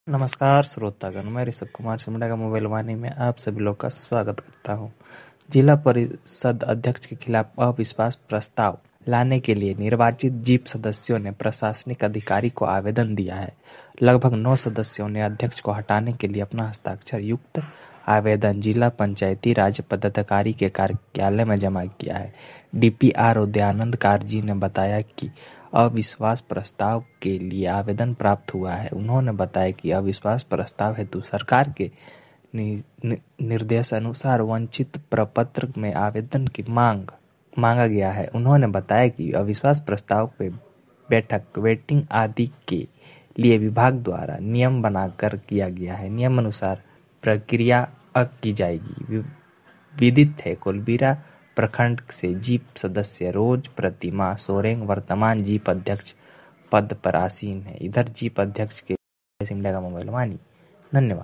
नमस्कार श्रोतागण, मैं ऋषभ कुमार सिमडा का मोबाइल वाणी में आप सभी लोग का स्वागत करता हूं। जिला परिषद अध्यक्ष के खिलाफ अविश्वास प्रस्ताव लाने के लिए निर्वाचित जीप सदस्यों ने प्रशासनिक अधिकारी को आवेदन दिया है। लगभग 9 सदस्यों ने अध्यक्ष को हटाने के लिए अपना हस्ताक्षर युक्त आवेदन जिला पंचायती राज पदाधिकारी के कार्यालय में जमा किया है। डीपीआरओ दयानंद कारजी ने बताया कि अविश्वास प्रस्ताव के लिए आवेदन प्राप्त हुआ है। उन्होंने बताया कि अविश्वास प्रस्ताव हेतु सरकार के निर्देशानुसार वंचित प्रपत्र में आवेदन की मांगा गया है। उन्होंने बताया कि अविश्वास प्रस्ताव पे बैठक, वेटिंग आदि के लिए विभाग द्वारा नियम बनाकर किया गया है। नियम अनुसार प्रक्रिया की जाएगी। विदित है, कोलबीरा प्रखंड से जीप सदस्य रोज प्रतिमा सोरेंग वर्तमान जीप अध्यक्ष पद पर आसीन है। इधर जीप अध्यक्ष के सिमडा का मोबाइल वाणी। धन्यवाद।